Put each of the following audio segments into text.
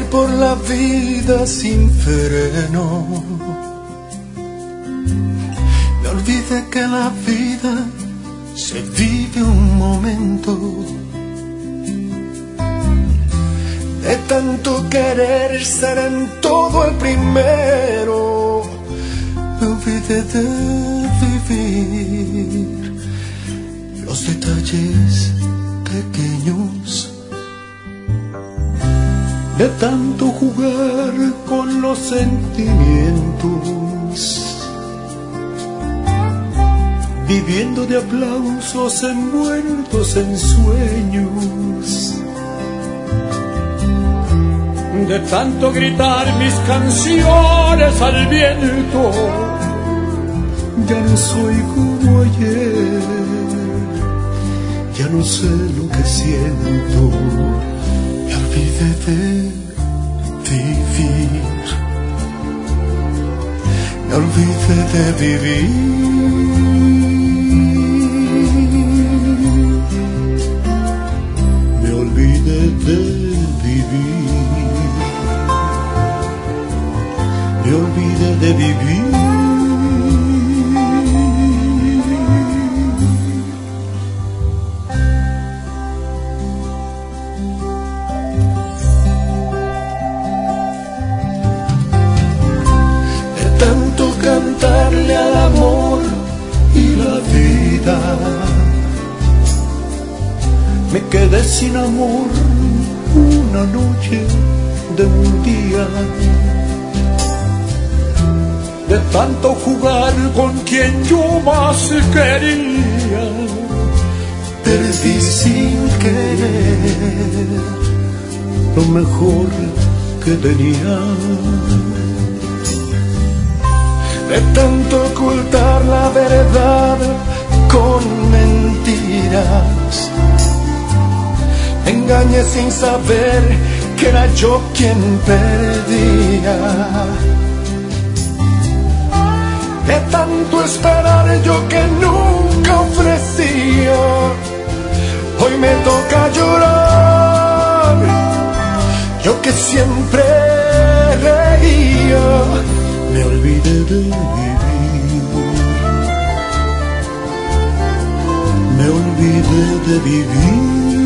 correr por la vida sin freno. Me olvidé que la vida se vive un momento. De tanto querer ser en todo el primero, me olvidé de vivir los detalles pequeños. De tanto jugar con los sentimientos, viviendo de aplausos envueltos en sueños. De tanto gritar mis canciones al viento, ya no soy como ayer, ya no sé lo que siento. Me olvidé de vivir, me olvidé de vivir. Me olvidé de vivir, me olvidé de vivir. De tanto cantarle al amor y la vida, me quedé sin amor una noche de un día. De tanto jugar con quien yo más quería, perdí sin querer lo mejor que tenía. De tanto ocultar la verdad con mentiras, me engañé sin saber que era yo quien perdía. De tanto esperar yo que nunca ofrecía, hoy me toca llorar, yo que siempre reía. Me olvidé de vivir, me olvidé de vivir.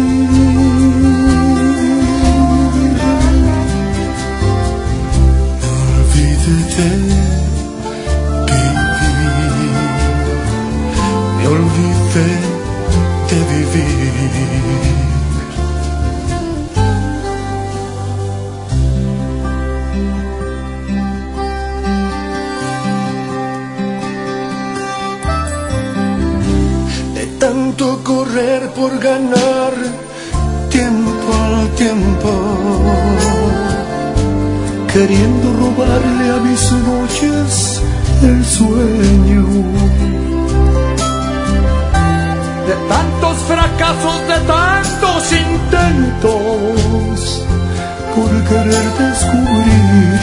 Me olvidé de me olvidé de vivir. De tanto correr por ganar tiempo al tiempo, queriendo robarle a mis noches el sueño. De tantos fracasos, de tantos intentos, por querer descubrir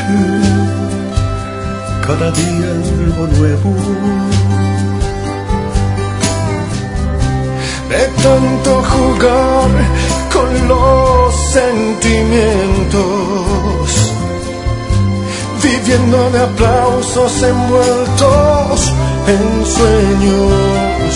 cada día algo nuevo. De tanto jugar con los sentimientos, viviendo de aplausos envueltos en sueños.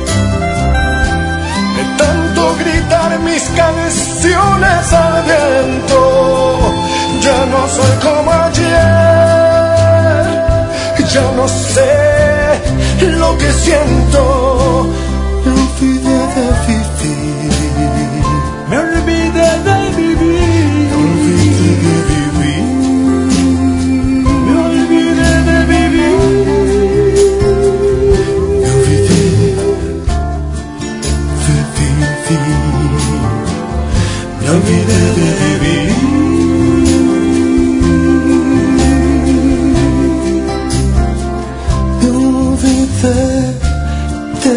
Tanto gritar mis canciones al viento, ya no soy como ayer, ya no sé lo que siento. Me olvidé de vivir, me olvidé de vivir, me olvidé de vivir, me olvidé de vivir. Me olvidé me olvidé de vivir. Me olvidé de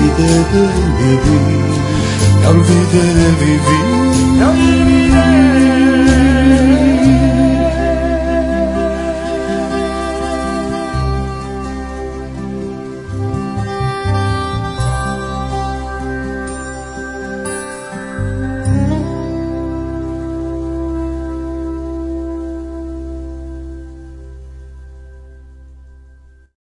vivir. Me olvidé de vivir. Me olvidé de vivir.